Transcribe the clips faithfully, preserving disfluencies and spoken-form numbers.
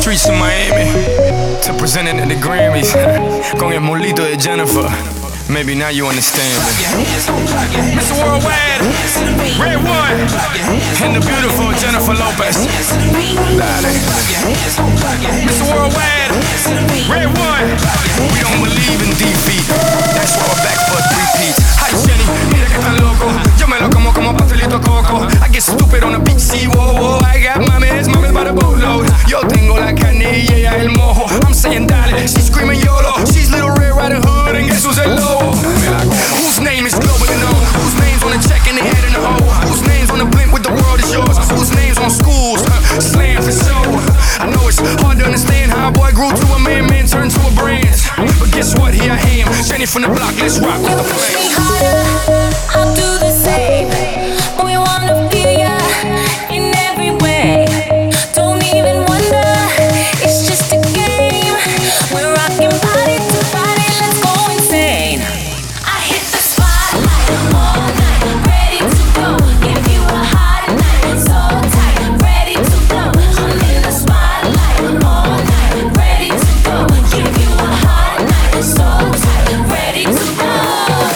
streets of Miami to present it at the Grammys. Con el molito de Jennifer. Maybe now you understand me. Mister Worldwide, Red One, and the beautiful Jennifer Lopez. Dale. Mister Worldwide, Red One, we don't believe in defeat. That's why we're back for a three-peat. Hi Jenny, mira que tan loco. Yo me lo como como pastelito coco. I get stupid on the beach, see, whoa, whoa. I got mames, mames by the boatload. Yo tengo la carne y ella el mojo. I'm saying dale, she's screaming YOLO. She's Little Red Riding Hood and guess who's el lobo? Whose name is globally known? Whose name's on the check and they head in the hole? Whose name's on the blimp with the world is yours? Whose name's on schools? Uh, slam for sure. I know it's hard to understand how a boy grew to a man, man turned to a brand. But guess what? Here I am, Jenny from the block. Let's rock with the flame. Push me harder, I'll do the same. We wanna feel ya in every way. Don't even wonder, it's just a game. We're rocking body to body, let's go insane. I hit the spotlight all night, ready to go. Give you a hot night, so tight, ready to blow. I'm in the spotlight all night, ready to go. Give you a hot night, so tight, ready to blow.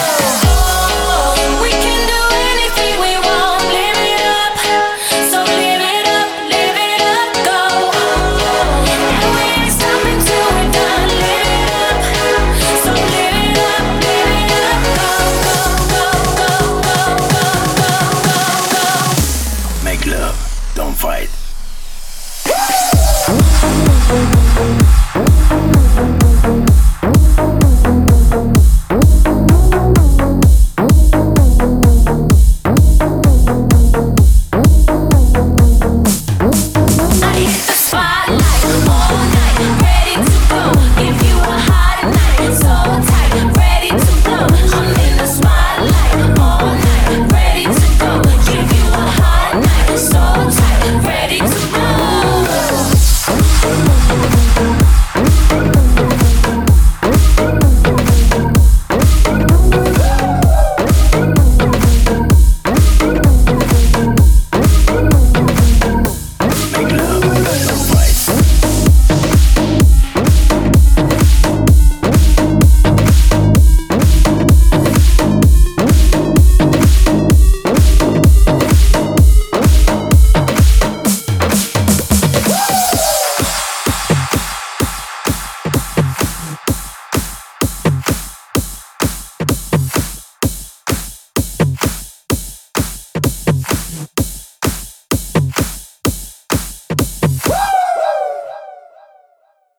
We can do anything we want, live it up. So live it up, live it up, go. And we ain't stopping till we're done, live it up. So live it up, live it up, go, go, go, go, go, go, go, go, go. Make love, don't fight. I hit the spotlight all night.